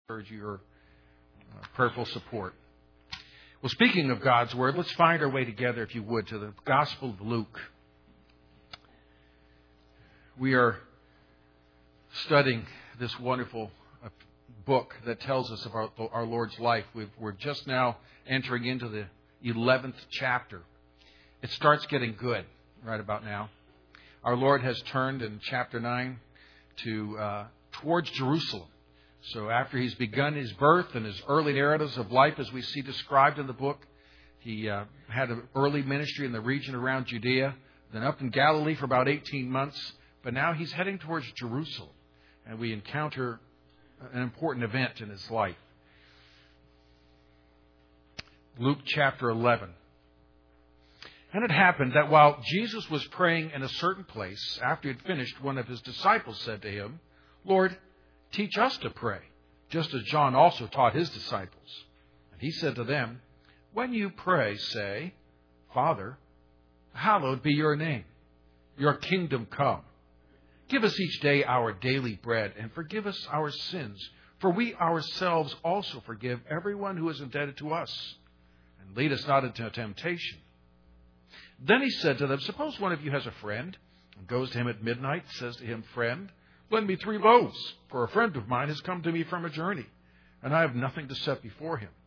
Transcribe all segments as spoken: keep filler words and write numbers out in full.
Urge your uh, prayerful support. Well, speaking of God's Word, let's find our way together, if you would, to the Gospel of Luke. We are studying this wonderful uh, book that tells us of our, our Lord's life. We've, we're just now entering into the eleventh chapter. It starts getting good right about now. Our Lord has turned in chapter nine to uh, towards Jerusalem. So after he's begun his birth and his early narratives of life, as we see described in the book, he uh, had an early ministry in the region around Judea, then up in Galilee for about eighteen months. But now he's heading towards Jerusalem, and we encounter an important event in his life. Luke chapter eleven. And it happened that while Jesus was praying in a certain place, after he had finished, one of his disciples said to him, "Lord, teach us to pray, just as John also taught his disciples." And he said to them, "When you pray, say, 'Father, hallowed be your name. Your kingdom come. Give us each day our daily bread, and forgive us our sins, for we ourselves also forgive everyone who is indebted to us. And lead us not into temptation.'" Then he said to them, "Suppose one of you has a friend, and goes to him at midnight, and says to him, 'Friend, lend me three loaves, for a friend of mine has come to me from a journey, and I have nothing to set before him.'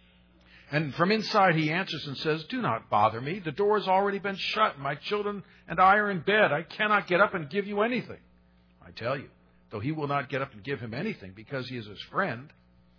And from inside he answers and says, 'Do not bother me. The door has already been shut. My children and I are in bed. I cannot get up and give you anything.' I tell you, though he will not get up and give him anything because he is his friend,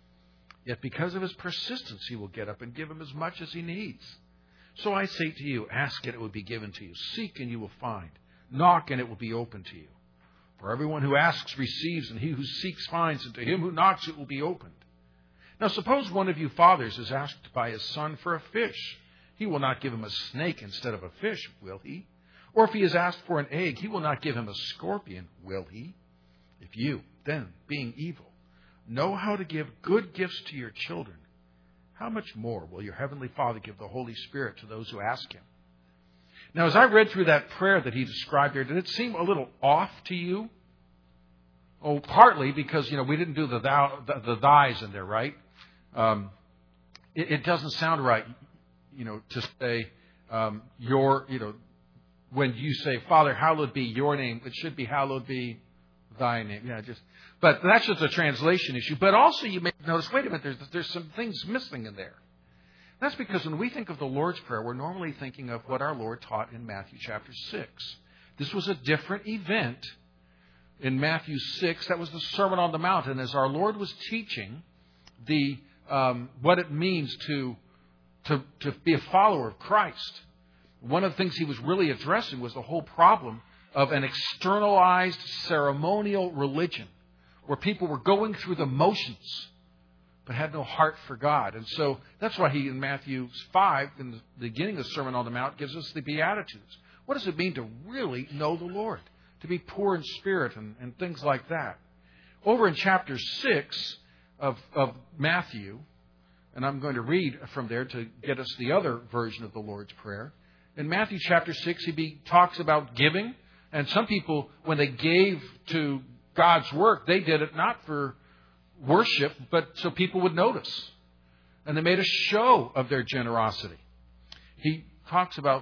yet because of his persistence he will get up and give him as much as he needs. So I say to you, ask and it will be given to you. Seek and you will find. Knock and it will be opened to you. For everyone who asks receives, and he who seeks finds, and to him who knocks it will be opened. Now suppose one of you fathers is asked by his son for a fish. He will not give him a snake instead of a fish, will he? Or if he is asked for an egg, he will not give him a scorpion, will he? If you, then, being evil, know how to give good gifts to your children, how much more will your heavenly Father give the Holy Spirit to those who ask him?" Now, as I read through that prayer that he described here, did it seem a little off to you? Oh, partly because, you know, we didn't do the thou, the, the thys in there, right? Um, it, it doesn't sound right, you know, to say um, your, you know, when you say, "Father, hallowed be your name," it should be hallowed be thy name. Yeah, just, but that's just a translation issue. But also you may notice, wait a minute, there's, there's some things missing in there. That's because when we think of the Lord's Prayer, we're normally thinking of what our Lord taught in Matthew chapter six. This was a different event in Matthew six. That was the Sermon on the Mount. And as our Lord was teaching the um, what it means to, to, to be a follower of Christ, one of the things he was really addressing was the whole problem of an externalized ceremonial religion where people were going through the motions but had no heart for God. And so that's why he, in Matthew five, in the beginning of the Sermon on the Mount, gives us the Beatitudes. What does it mean to really know the Lord? To be poor in spirit and, and things like that. Over in chapter six of, of Matthew, and I'm going to read from there to get us the other version of the Lord's Prayer. In Matthew chapter six, he be, talks about giving. And some people, when they gave to God's work, they did it not for worship, but so people would notice. And they made a show of their generosity. He talks about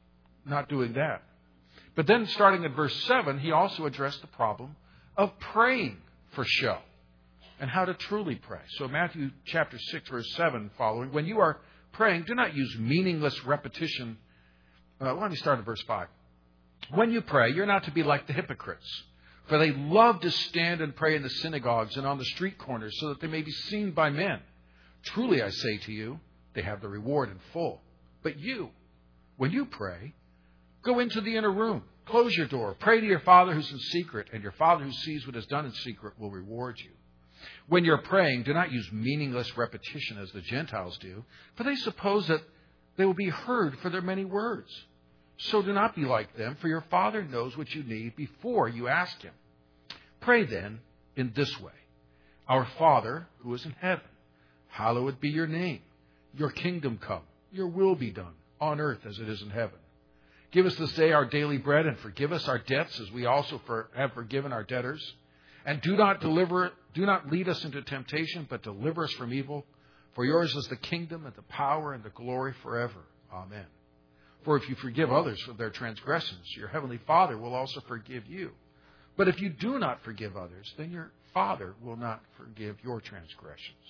not doing that. But then starting at verse seven, he also addressed the problem of praying for show and how to truly pray. So Matthew chapter six, verse seven following, "When you are praying, do not use meaningless repetition." Uh, let me start at verse five. "When you pray, you're not to be like the hypocrites, for they love to stand and pray in the synagogues and on the street corners so that they may be seen by men. Truly, I say to you, they have the reward in full. But you, when you pray, go into the inner room, close your door, pray to your Father who's in secret, and your Father who sees what is done in secret will reward you. When you're praying, do not use meaningless repetition as the Gentiles do, for they suppose that they will be heard for their many words. So do not be like them, for your Father knows what you need before you ask him. Pray then in this way. Our Father who is in heaven, hallowed be your name. Your kingdom come. Your will be done on earth as it is in heaven. Give us this day our daily bread, and forgive us our debts as we also for, have forgiven our debtors. And do not deliver, do not lead us into temptation, but deliver us from evil. For yours is the kingdom and the power and the glory forever. Amen. For if you forgive others for their transgressions, your heavenly Father will also forgive you. But if you do not forgive others, then your Father will not forgive your transgressions.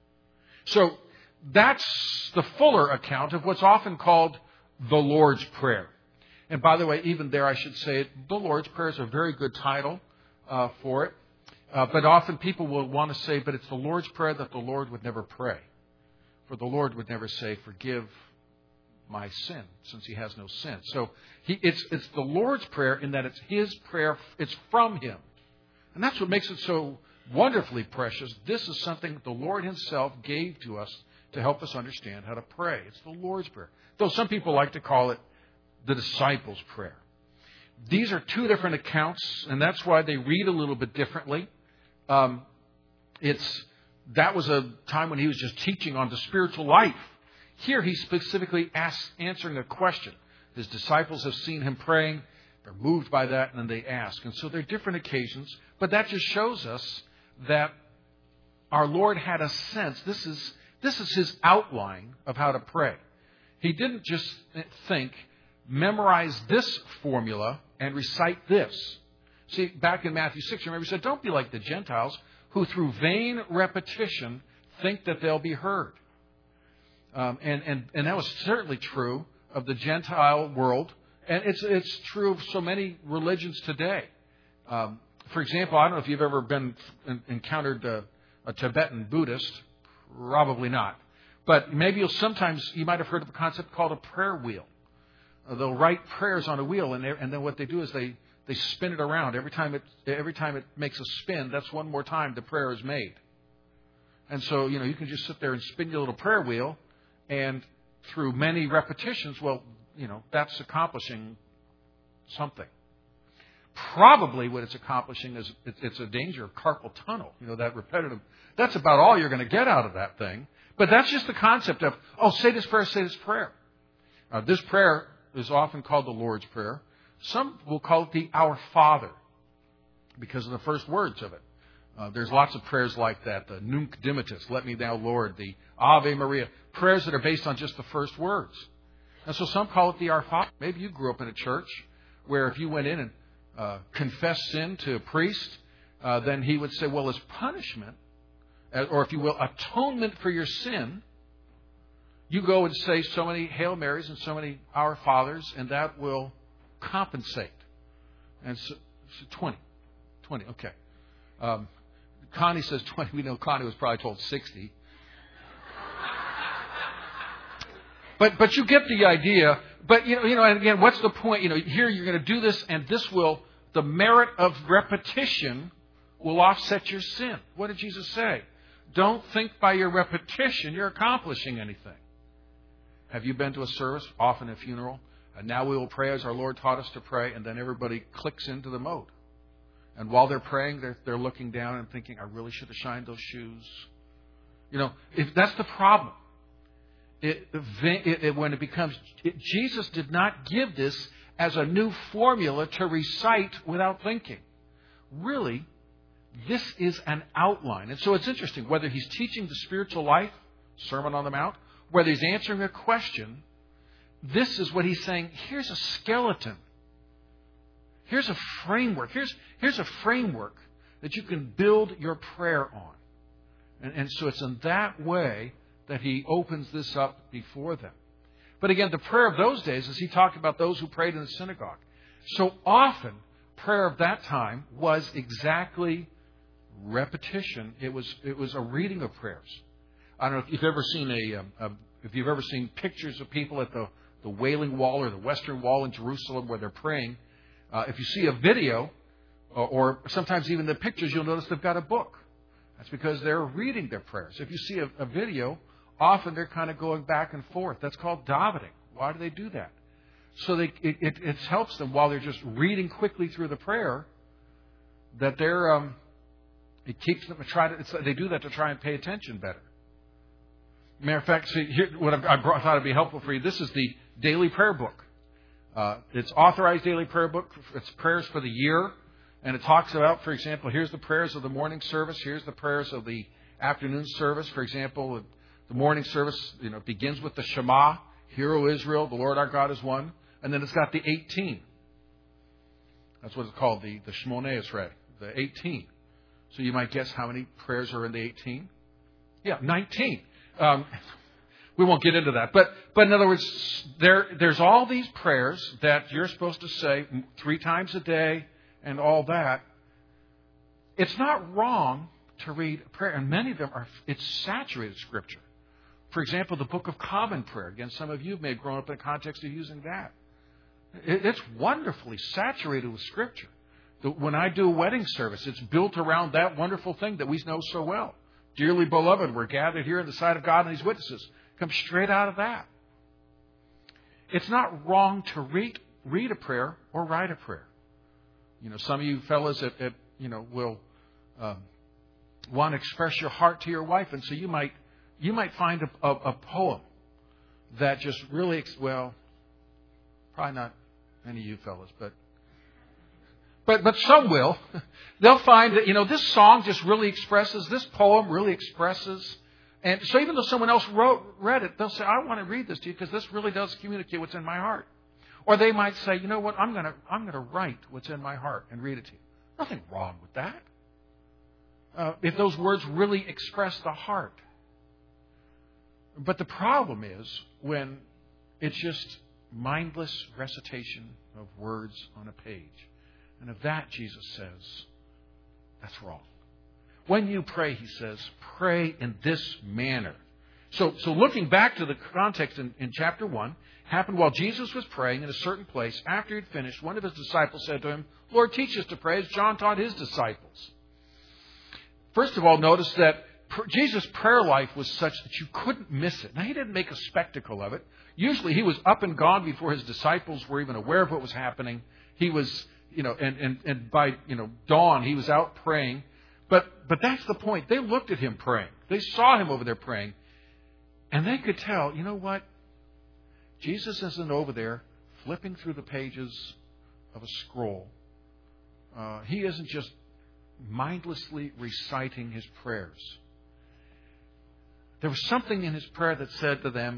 So that's the fuller account of what's often called the Lord's Prayer. And by the way, even there I should say the Lord's Prayer is a very good title uh, for it. Uh, but often people will want to say, but it's the Lord's Prayer that the Lord would never pray. For the Lord would never say, forgive my sin, since he has no sin. So he, it's, it's the Lord's Prayer in that it's his prayer. It's from him. And that's what makes it so wonderfully precious. This is something the Lord himself gave to us to help us understand how to pray. It's the Lord's Prayer. Though some people like to call it the disciples' prayer. These are two different accounts, and that's why they read a little bit differently. Um, it's that was a time when he was just teaching on the spiritual life. Here he's specifically asked, answering a question. His disciples have seen him praying. They're moved by that, and then they ask. And so they're different occasions, but that just shows us that our Lord had a sense. This is, this is his outline of how to pray. He didn't just think, memorize this formula and recite this. See, back in Matthew six, remember he said, don't be like the Gentiles who through vain repetition think that they'll be heard. Um, and, and, and that was certainly true of the Gentile world. And it's, it's true of so many religions today. Um, for example, I don't know if you've ever been encountered a, a Tibetan Buddhist. Probably not. But maybe you'll sometimes, you might have heard of a concept called a prayer wheel. Uh, they'll write prayers on a wheel, and, and then what they do is they, they spin it around. Every time it, every time it makes a spin, that's one more time the prayer is made. And so, you know, you can just sit there and spin your little prayer wheel, and through many repetitions, well, you know, that's accomplishing something. Probably what it's accomplishing is it's a danger of carpal tunnel. You know, that repetitive. That's about all you're going to get out of that thing. But that's just the concept of, oh, say this prayer, say this prayer. Uh, this prayer is often called the Lord's Prayer. Some will call it the Our Father because of the first words of it. Uh, there's lots of prayers like that. The Nunc Dimittis, let me thou Lord. The Ave Maria. Prayers that are based on just the first words. And so some call it the Our Father. Maybe you grew up in a church where if you went in and uh, confessed sin to a priest, uh, then he would say, well, as punishment, or if you will, atonement for your sin, you go and say so many Hail Marys and so many Our Fathers, and that will compensate. And so, so twenty. twenty, okay. Um, Connie says twenty. We know Connie was probably told sixty. But but you get the idea. But, you know, you know, and again, what's the point? You know, here you're going to do this, and this will, the merit of repetition will offset your sin. What did Jesus say? Don't think by your repetition you're accomplishing anything. Have you been to a service, often a funeral? And now we will pray as our Lord taught us to pray, and then everybody clicks into the mode. And while they're praying, they're, they're looking down and thinking, I really should have shined those shoes. You know, if that's the problem. It, it, it, when it becomes, it, Jesus did not give this as a new formula to recite without thinking. Really, this is an outline. And so it's interesting, whether he's teaching the spiritual life, Sermon on the Mount, whether he's answering a question, this is what he's saying. Here's a skeleton. Here's a framework. Here's, here's a framework that you can build your prayer on. And, and so it's in that way that he opens this up before them. But again, the prayer of those days, as he talked about those who prayed in the synagogue. So often, prayer of that time was exactly repetition. It was it was a reading of prayers. I don't know if you've ever seen a, um, a if you've ever seen pictures of people at the, the Wailing Wall or the Western Wall in Jerusalem where they're praying. Uh, if you see a video, or, or sometimes even the pictures, you'll notice they've got a book. That's because they're reading their prayers. If you see a, a video, often they're kind of going back and forth. That's called davening. Why do they do that? So they, it, it, it helps them while they're just reading quickly through the prayer. That they're, um, it keeps them to try to. It's, they do that to try and pay attention better. Matter of fact, see, here, what I, I brought, thought would be helpful for you. This is the daily prayer book. Uh, it's authorized daily prayer book. It's prayers for the year, And it talks about, for example, here's the prayers of the morning service. Here's the prayers of the afternoon service. For example, the morning service, you know, begins with the Shema. Hear, O Israel, the Lord our God is one. And then it's got the eighteen. That's what it's called, the, the Shmoneh Esrei, the eighteen. So you might guess how many prayers are in the eighteen? Yeah, nineteen. Um, we won't get into that. But but in other words, there there's all these prayers that you're supposed to say three times a day and all that. It's not wrong to read a prayer, and many of them are, it's saturated Scripture. For example, the Book of Common Prayer. Again, some of you may have grown up in the context of using that. It's wonderfully saturated with Scripture. When I do a wedding service, it's built around that wonderful thing that we know so well. Dearly beloved, we're gathered here in the sight of God and His witnesses. It comes straight out of that. It's not wrong to read read a prayer or write a prayer. You know, some of you fellas that, that you know will um, want to express your heart to your wife, and so you might you might find a, a, a poem that just really well, probably not any of you fellas, but. But but some will. They'll find that, you know, this song just really expresses, this poem really expresses. And so even though someone else wrote read it, they'll say, I want to read this to you because this really does communicate what's in my heart. Or they might say, you know what, I'm going to I'm going to write what's in my heart and read it to you. Nothing wrong with that. Uh, if those words really express the heart. But the problem is when it's just mindless recitation of words on a page. And of that, Jesus says, that's wrong. When you pray, he says, pray in this manner. So, so looking back to the context in, in chapter one, happened while Jesus was praying in a certain place. After he'd finished, one of his disciples said to him, Lord, teach us to pray as John taught his disciples. First of all, notice that Jesus' prayer life was such that you couldn't miss it. Now, he didn't make a spectacle of it. Usually he was up and gone before his disciples were even aware of what was happening. He was... You know, and, and, and by, you know, dawn, he was out praying. But but that's the point. They looked at him praying. They saw him over there praying. And they could tell, you know what? Jesus isn't over there flipping through the pages of a scroll. Uh, he isn't just mindlessly reciting his prayers. There was something in his prayer that said to them,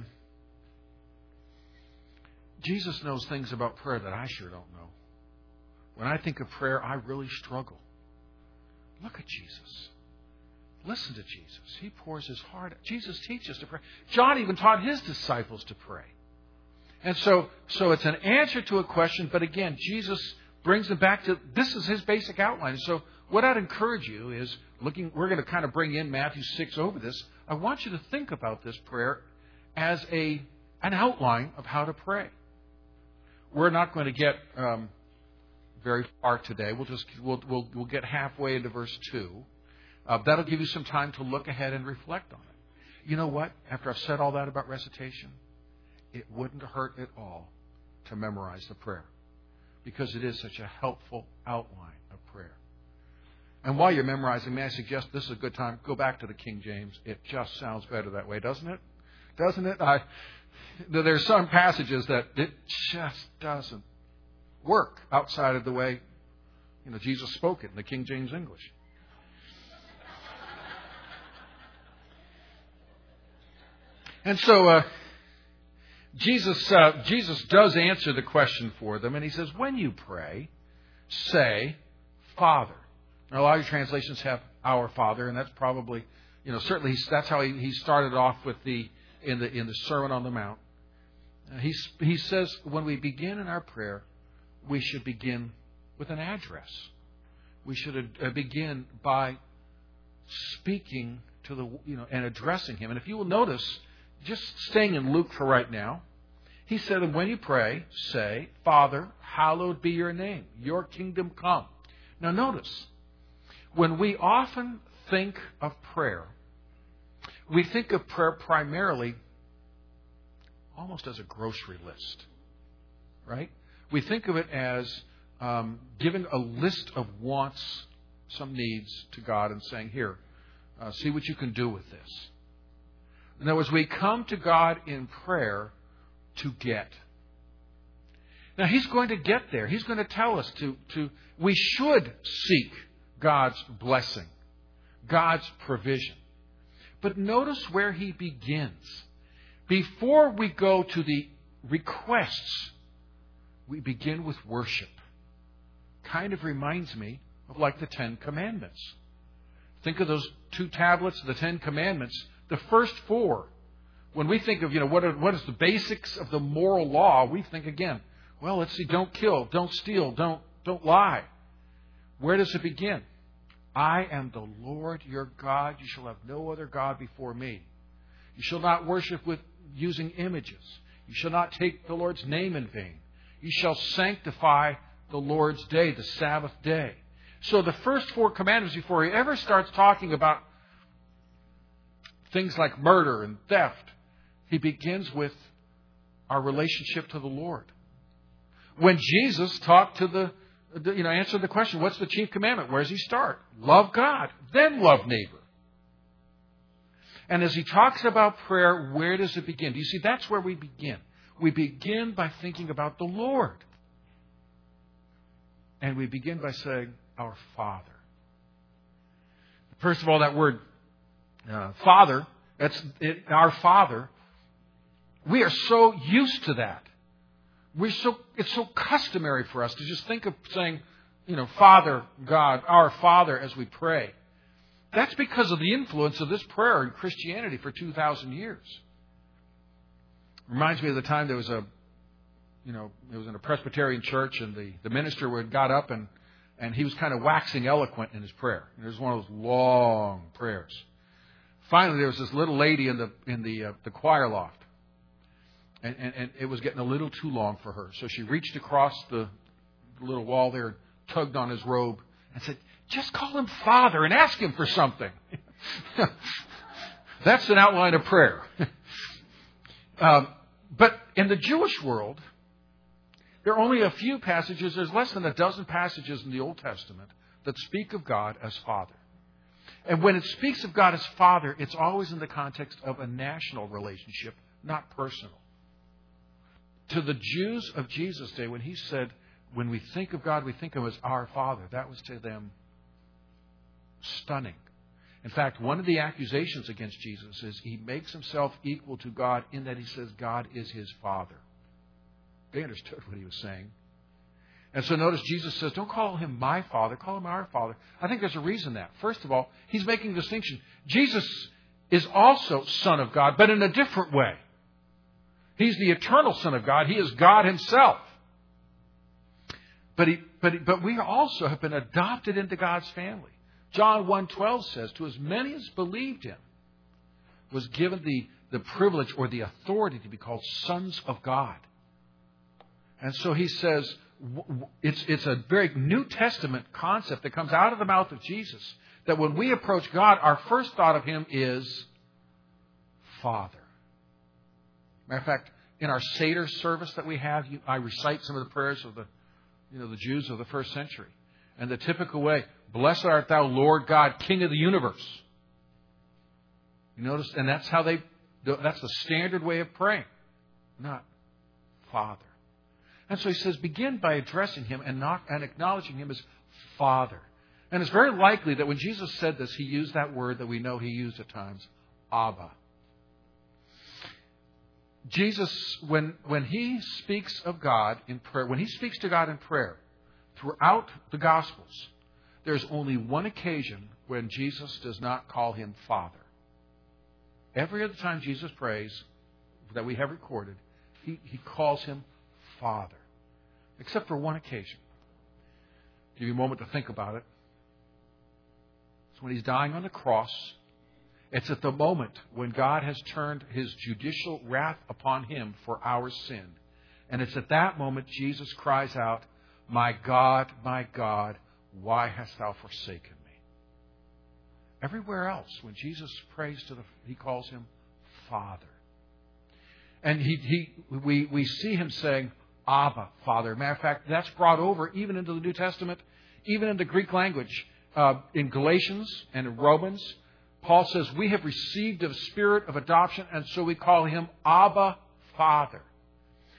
Jesus knows things about prayer that I sure don't know. When I think of prayer, I really struggle. Look at Jesus. Listen to Jesus. He pours his heart out. Jesus teaches to pray. John even taught his disciples to pray. And so, so it's an answer to a question, but again, Jesus brings them back to, this is his basic outline. So what I'd encourage you is, looking, we're going to kind of bring in Matthew six over this. I want you to think about this prayer as a an outline of how to pray. We're not going to get... Um, very far today. We'll just we'll we'll, we'll get halfway into verse two. Uh, that'll give you some time to look ahead and reflect on it. You know what? After I've said all that about recitation, it wouldn't hurt at all to memorize the prayer because it is such a helpful outline of prayer. And while you're memorizing, may I suggest this is a good time? Go back to the King James. It just sounds better that way, doesn't it? Doesn't it? I, there's some passages that it just doesn't work outside of the way, you know, Jesus spoke it in the King James English. And so uh, Jesus uh, Jesus does answer the question for them, and he says, when you pray, say, Father. Now, a lot of your translations have Our Father, and that's probably, you know, certainly he's, that's how he, he started off with the in the in the Sermon on the Mount. Uh, he he says when we begin in our prayer, we should begin with an address. We should uh, begin by speaking to the, you know, and addressing him. And if you will notice, just staying in Luke for right now, he said, and when you pray, say, Father, hallowed be your name. Your kingdom come. Now notice, when we often think of prayer, we think of prayer primarily almost as a grocery list, right? We think of it as um, giving a list of wants, some needs to God and saying, here, uh, see what you can do with this. In other words, we come to God in prayer to get. Now, He's going to get there. He's going to tell us to, to we should seek God's blessing, God's provision. But notice where He begins. Before we go to the requests, we begin with worship. Kind of reminds me of like the Ten Commandments. Think of those two tablets of the Ten Commandments. The first four, when we think of, you know, what are, what is the basics of the moral law, we think again, well, let's see, don't kill, don't steal, don't, don't lie. Where does it begin? I am the Lord your God. You shall have no other God before me. You shall not worship with using images. You shall not take the Lord's name in vain. You shall sanctify the Lord's day, the Sabbath day. So the first four commandments, before he ever starts talking about things like murder and theft, he begins with our relationship to the Lord. When Jesus talked to the, you know, answered the question, what's the chief commandment? Where does he start? Love God, then love neighbor. And as he talks about prayer, where does it begin? Do you see, that's where we begin. We begin by thinking about the Lord. And we begin by saying, our Father. First of all, that word, uh, Father, that's it, our Father. We are so used to that. We're so, it's so customary for us to just think of saying, you know, Father, God, our Father as we pray. That's because of the influence of this prayer in Christianity for two thousand years. Reminds me of the time there was a, you know, it was in a Presbyterian church, and the, the minister had got up and, and he was kind of waxing eloquent in his prayer. And it was one of those long prayers. Finally, there was this little lady in the in the uh, the choir loft, and, and and it was getting a little too long for her. So she reached across the little wall there, tugged on his robe, and said, "Just call him Father and ask him for something." That's an outline of prayer. um, but in the Jewish world, there are only a few passages, there's less than a dozen passages in the Old Testament that speak of God as Father. And when it speaks of God as Father, it's always in the context of a national relationship, not personal. To the Jews of Jesus' day, when he said, when we think of God, we think of him as our Father, that was to them stunning. In fact, one of the accusations against Jesus is he makes himself equal to God in that he says God is his Father. They understood what he was saying. And so notice Jesus says, don't call him my Father, call him our Father. I think there's a reason that. First of all, he's making a distinction. Jesus is also Son of God, but in a different way. He's the eternal Son of God. He is God himself. But, he, but, he, but we also have been adopted into God's family. John one twelve says, to as many as believed him was given the, the privilege or the authority to be called sons of God. And so he says, it's, it's a very New Testament concept that comes out of the mouth of Jesus, that when we approach God, our first thought of him is Father. Matter of fact, in our Seder service that we have, you, I recite some of the prayers of the, you know, the Jews of the first century. And the typical way, blessed art thou, Lord God, King of the universe. You notice, and that's how they, that's the standard way of praying, not Father. And so he says, begin by addressing him and not and acknowledging him as Father. And it's very likely that when Jesus said this, he used that word that we know he used at times, Abba. Jesus, when, when he speaks of God in prayer, when he speaks to God in prayer, throughout the Gospels, there's only one occasion when Jesus does not call him Father. Every other time Jesus prays that we have recorded, he, he calls him Father. Except for one occasion. I'll give you a moment to think about it. It's when he's dying on the cross. It's at the moment when God has turned his judicial wrath upon him for our sin. And it's at that moment Jesus cries out, my God, my God, why hast thou forsaken me? Everywhere else, when Jesus prays to the, he calls him Father. And he, he, we, we see him saying, Abba, Father. Matter of fact, that's brought over even into the New Testament, even in the Greek language. Uh, in Galatians and in Romans, Paul says, we have received a spirit of adoption, and so we call him Abba, Father.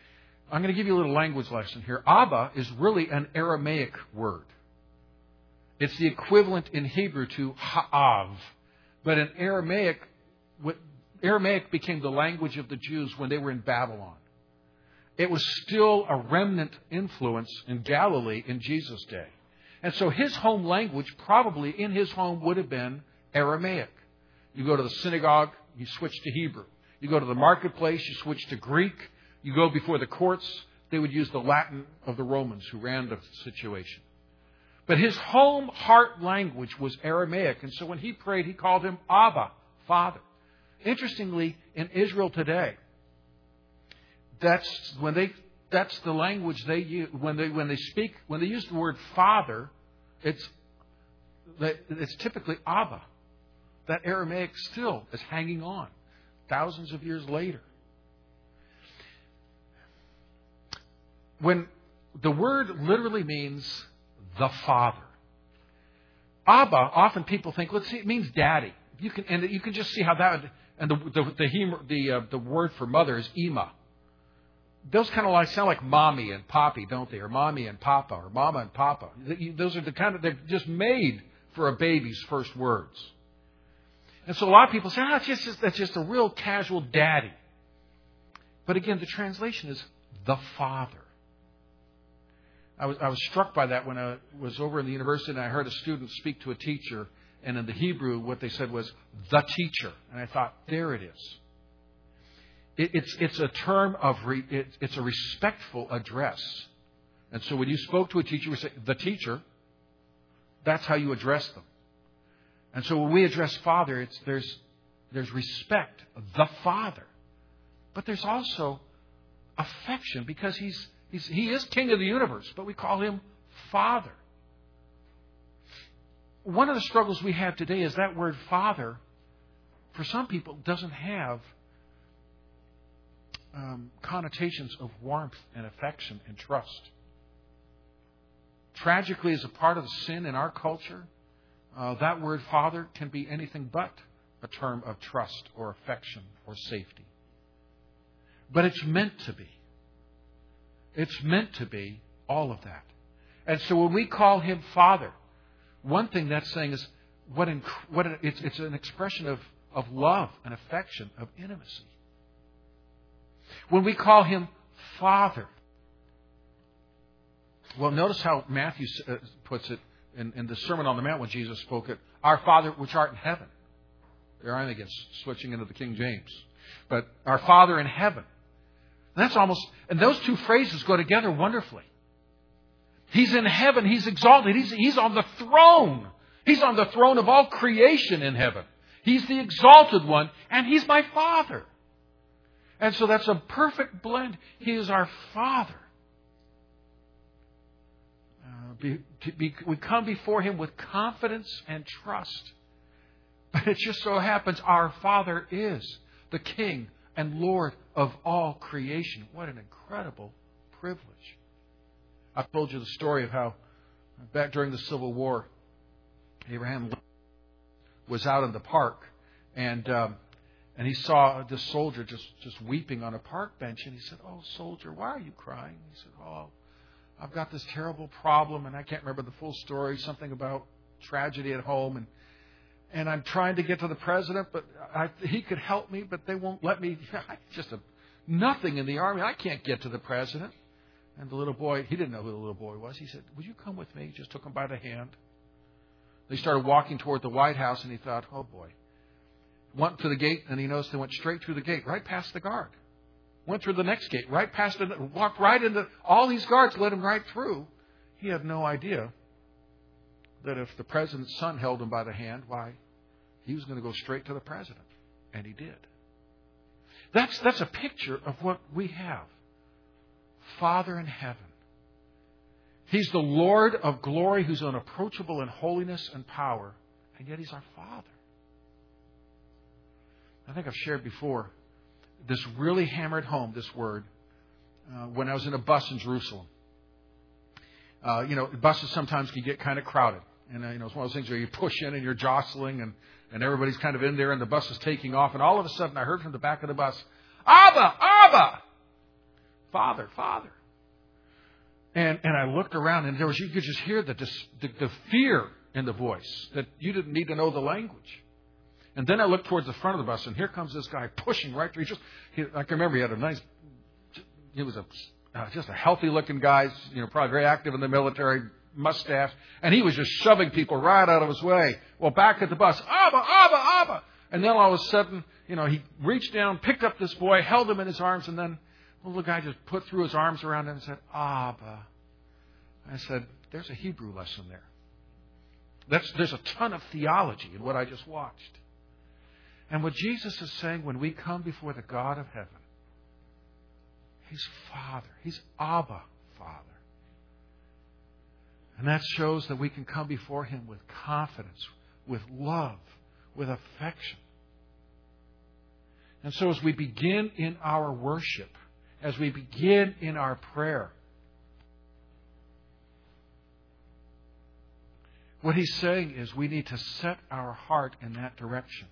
I'm going to give you a little language lesson here. Abba is really an Aramaic word. It's the equivalent in Hebrew to ha'av. But in Aramaic, Aramaic became the language of the Jews when they were in Babylon. It was still a remnant influence in Galilee in Jesus' day. And so his home language probably in his home would have been Aramaic. You go to the synagogue, you switch to Hebrew. You go to the marketplace, you switch to Greek. You go before the courts, they would use the Latin of the Romans who ran the situation. But his home heart language was Aramaic. And so when he prayed, he called him Abba, Father. Interestingly, in Israel today, that's when they that's the language they use when they when they speak when they use the word Father. It's it's typically Abba. That Aramaic still is hanging on thousands of years later. When the word literally means the Father. Abba, often people think, let's see, it means daddy. You can, and you can just see how that would, and the the the, the, uh, the word for mother is Ima. Those kind of like sound like mommy and poppy, don't they? Or mommy and papa, or mama and papa. Those are the kind of, they're just made for a baby's first words. And so a lot of people say, ah, it's just, that's just a real casual daddy. But again, the translation is the Father. I was, I was struck by that when I was over in the university and I heard a student speak to a teacher, and in the Hebrew, what they said was the teacher. And I thought, there it is. It, it's, it's a term of, re, it, it's a respectful address. And so when you spoke to a teacher, we say, the teacher, that's how you address them. And so when we address Father, it's, there's, there's respect, the Father. But there's also affection because he's, He's, he is King of the universe, but we call him Father. One of the struggles we have today is that word Father, for some people, doesn't have um, connotations of warmth and affection and trust. Tragically, as a part of the sin in our culture, uh, that word Father can be anything but a term of trust or affection or safety. But it's meant to be. It's meant to be all of that. And so when we call him Father, one thing that's saying is what, in, what it's, it's an expression of, of love and affection, of intimacy. When we call him Father, well, notice how Matthew puts it in, in the Sermon on the Mount when Jesus spoke it, our Father which art in heaven. There I'm against switching into the King James. But our Father in heaven. That's almost, and those two phrases go together wonderfully. He's in heaven. He's exalted. He's, he's on the throne. He's on the throne of all creation in heaven. He's the exalted one, and He's my Father. And so that's a perfect blend. He is our Father. Uh, be, be, we come before Him with confidence and trust. But it just so happens our Father is the King and Lord of all creation. What an incredible privilege. I've told you the story of how back during the Civil War, Abraham Lincoln was out in the park and um, and he saw this soldier just, just weeping on a park bench. And he said, "Oh, soldier, why are you crying?" He said, "Oh, I've got this terrible problem." And I can't remember the full story, something about tragedy at home. And And I'm trying to get to the president, but I, he could help me, but they won't let me. I'm just a, nothing in the army. I can't get to the president. And the little boy, he didn't know who the little boy was. He said, "Would you come with me?" He just took him by the hand. They started walking toward the White House, and he thought, oh, boy. Went to the gate, and he noticed they went straight through the gate, right past the guard. Went through the next gate, right past it, walked right into, all these guards led him right through. He had no idea that if the president's son held him by the hand, why, he was going to go straight to the president. And he did. That's, that's a picture of what we have. Father in heaven. He's the Lord of glory who's unapproachable in holiness and power. And yet He's our Father. I think I've shared before, this really hammered home, this word, uh, when I was in a bus in Jerusalem. Uh, you know, buses sometimes can get kind of crowded. And, uh, you know, it's one of those things where you push in and you're jostling and, and everybody's kind of in there and the bus is taking off. And all of a sudden I heard from the back of the bus, "Abba, Abba, Father, Father. And and I looked around, and there was you could just hear the, the the fear in the voice that you didn't need to know the language. And then I looked towards the front of the bus, and here comes this guy pushing right through. He just, he, I can remember he had a nice, he was a uh, just a healthy-looking guy, you know, probably very active in the military, mustache, and he was just shoving people right out of his way. Well, back at the bus, Abba, Abba, Abba, and then all of a sudden, you know, he reached down, picked up this boy, held him in his arms, and then the little guy just put through his arms around him and said, Abba. I said, there's a Hebrew lesson there. That's, there's a ton of theology in what I just watched. And what Jesus is saying when we come before the God of heaven, He's Father. He's Abba, Father. And that shows that we can come before Him with confidence, with love, with affection. And so as we begin in our worship, as we begin in our prayer, what He's saying is we need to set our heart in that direction.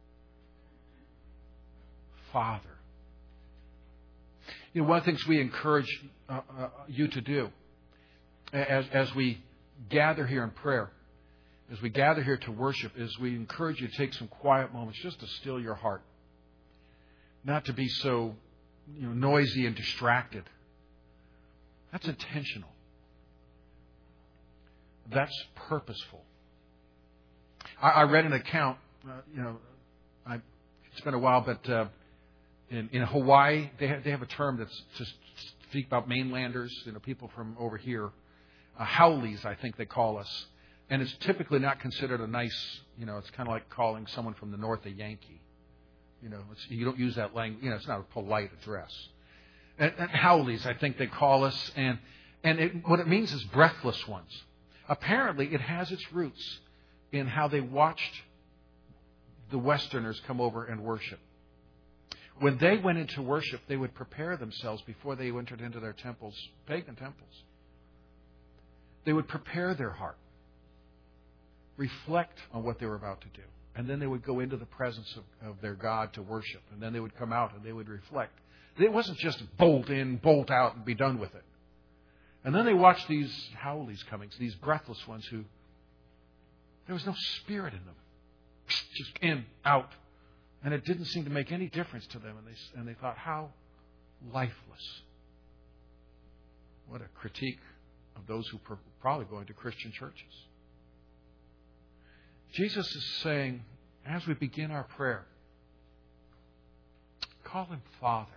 Father. You know, one of the things we encourage uh, uh, you to do as, as we gather here in prayer, as we gather here to worship, is we encourage you to take some quiet moments just to still your heart. Not to be so you know, noisy and distracted. That's intentional. That's purposeful. I, I read an account, uh, you know, I, it's been a while, but uh, in, in Hawaii, they have, they have a term that's to speak about mainlanders, you know, people from over here. Uh, Howleys, I think they call us. And it's typically not considered a nice, you know, it's kind of like calling someone from the north a Yankee. You know, it's, you don't use that language, you know, it's not a polite address. And, and Howleys, I think they call us, and, and it, what it means is breathless ones. Apparently, it has its roots in how they watched the Westerners come over and worship. When they went into worship, they would prepare themselves before they entered into their temples, pagan temples. They would prepare their heart, reflect on what they were about to do, and then they would go into the presence of, of their God to worship, and then they would come out and they would reflect. It wasn't just bolt in, bolt out, and be done with it. And then they watched these Howleys coming, these breathless ones who, there was no spirit in them. Just in, out. And it didn't seem to make any difference to them. And they, and they thought, how lifeless. What a critique of those who are probably going to Christian churches. Jesus is saying, as we begin our prayer, call Him Father.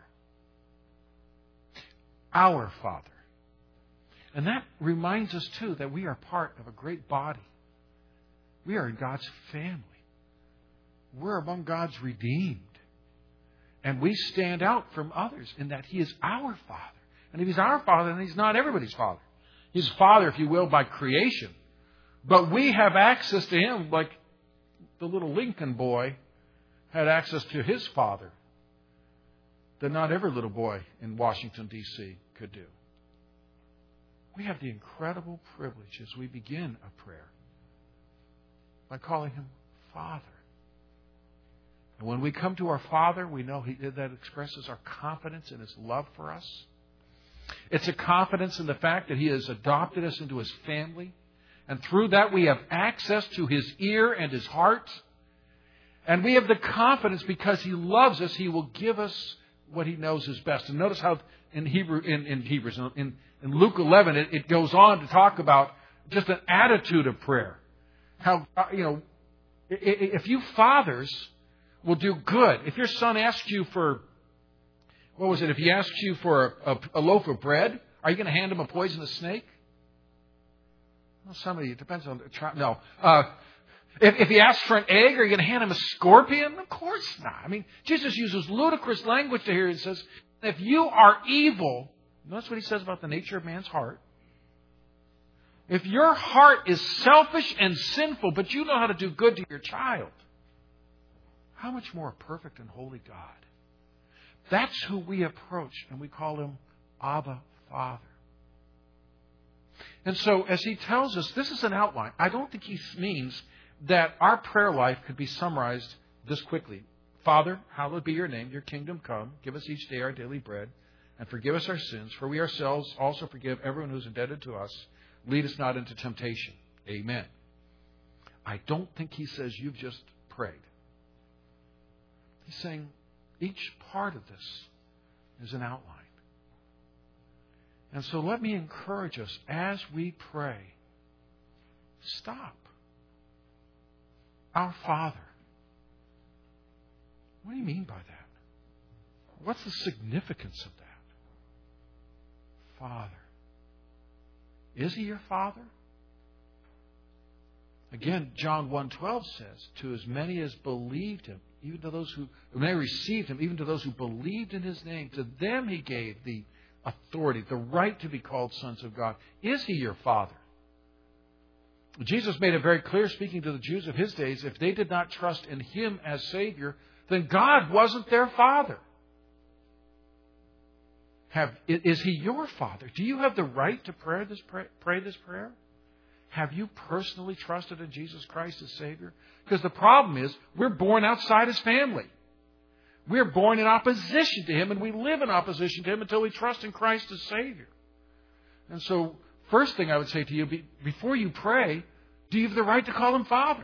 Our Father. And that reminds us, too, that we are part of a great body. We are in God's family. We're among God's redeemed. And we stand out from others in that He is our Father. And if He's our Father, then He's not everybody's Father. He's Father, if you will, by creation. But we have access to Him like the little Lincoln boy had access to his father that not every little boy in Washington, D C could do. We have the incredible privilege as we begin a prayer by calling Him Father. And when we come to our Father, we know he, that expresses our confidence in His love for us. It's a confidence in the fact that He has adopted us into His family. And through that we have access to His ear and His heart. And we have the confidence because He loves us, He will give us what He knows is best. And notice how in Hebrew, in, in Hebrews, in, in Luke eleven, it, it goes on to talk about just an attitude of prayer. How, you know, if you fathers will do good, if your son asks you for, what was it, if he asks you for a, a, a loaf of bread, are you going to hand him a poisonous snake? Well, somebody, it depends on the, no. Uh, if, if he asks for an egg, are you going to hand him a scorpion? Of course not. I mean, Jesus uses ludicrous language to here. He says, if you are evil, notice what He says about the nature of man's heart. If your heart is selfish and sinful, but you know how to do good to your child, how much more a perfect and holy God? That's who we approach, and we call Him Abba, Father. And so, as He tells us, this is an outline. I don't think He means that our prayer life could be summarized this quickly. Father, hallowed be Your name, Your kingdom come. Give us each day our daily bread. and forgive us our sins, for we ourselves also forgive everyone who is indebted to us. Lead us not into temptation. Amen. I don't think he says you've just prayed. He's saying each part of this is an outline. And so let me encourage us as we pray, stop. Our Father. What do you mean by that? What's the significance of that? Father. Is he your Father? Again, John one twelve says, to as many as believed him, even to those who, when they received him, even to those who believed in his name, to them he gave the authority, the right to be called sons of God. Is he your Father? Jesus made it very clear, speaking to the Jews of his days, if they did not trust in him as Savior, then God wasn't their Father. Have, is he your Father? Do you have the right to pray this, pray, pray this prayer? Have you personally trusted in Jesus Christ as Savior? Because the problem is, we're born outside his family. We're born in opposition to him, and we live in opposition to him until we trust in Christ as Savior. And so, first thing I would say to you, before you pray, do you have the right to call him Father?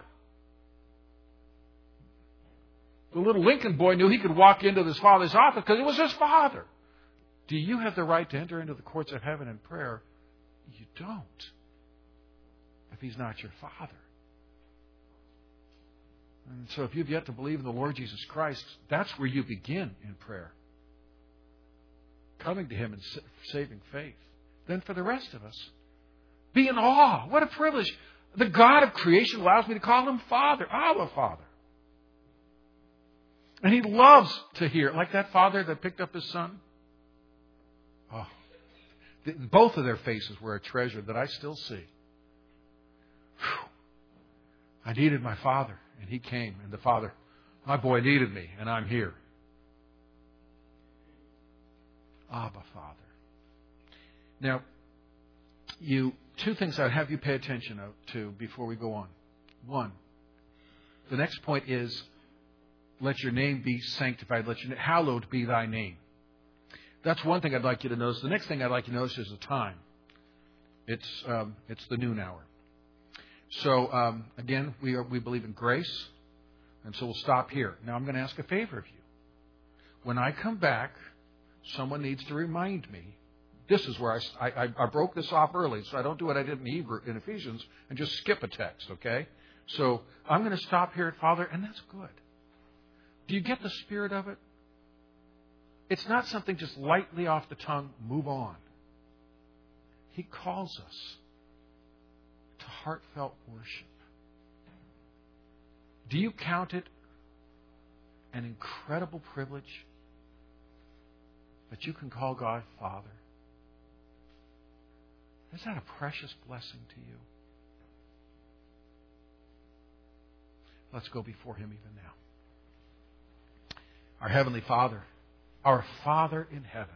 The little Lincoln boy knew he could walk into his father's office because it was his father. Do you have the right to enter into the courts of heaven in prayer? You don't. If he's not your Father. And so if you've yet to believe in the Lord Jesus Christ, that's where you begin in prayer. Coming to him in saving faith. Then for the rest of us, be in awe. What a privilege. The God of creation allows me to call him Father. Abba, Father. And he loves to hear, like that father that picked up his son. Oh, both of their faces were a treasure that I still see. Whew. I needed my father, and he came. And the father, my boy needed me, and I'm here. Abba, Father. Now, you two things I'd have you pay attention to before we go on. One, the next point is, let your name be sanctified. Let your hallowed be thy name. That's one thing I'd like you to notice. The next thing I'd like you to notice is the time. It's um, it's the noon hour. So um, again, we are, we believe in grace, and so we'll stop here. Now I'm going to ask a favor of you. When I come back, someone needs to remind me. This is where I, I, I broke this off early, so I don't do what I did in Hebrew in Ephesians and just skip a text. Okay? So I'm going to stop here at Father, and that's good. Do you get the spirit of it? It's not something just lightly off the tongue, move on. He calls us to heartfelt worship. Do you count it an incredible privilege that you can call God Father? Is that a precious blessing to you? Let's go before him even now. Our Heavenly Father, our Father in heaven,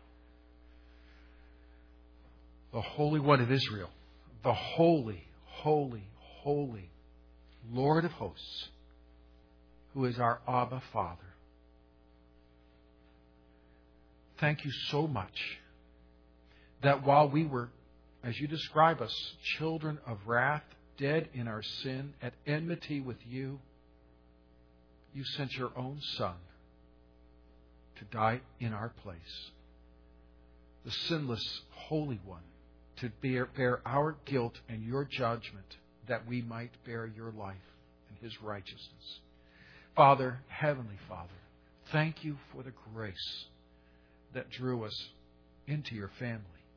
the Holy One of Israel, the holy, holy, holy Lord of hosts, who is our Abba Father. Thank you so much that while we were, as you describe us, children of wrath, dead in our sin, at enmity with you, you sent your own Son to die in our place. The sinless Holy One to bear, bear our guilt and your judgment that we might bear your life and his righteousness. Father, Heavenly Father, thank you for the grace that drew us into your family.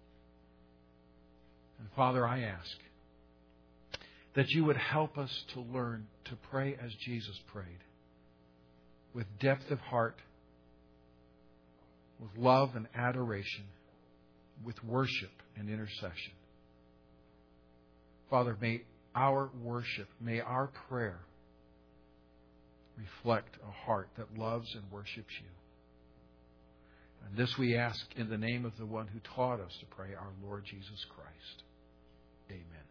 And Father, I ask that you would help us to learn to pray as Jesus prayed, with depth of heart, with love and adoration, with worship and intercession. Father, may our worship, may our prayer reflect a heart that loves and worships you. And this we ask in the name of the one who taught us to pray, our Lord Jesus Christ. Amen.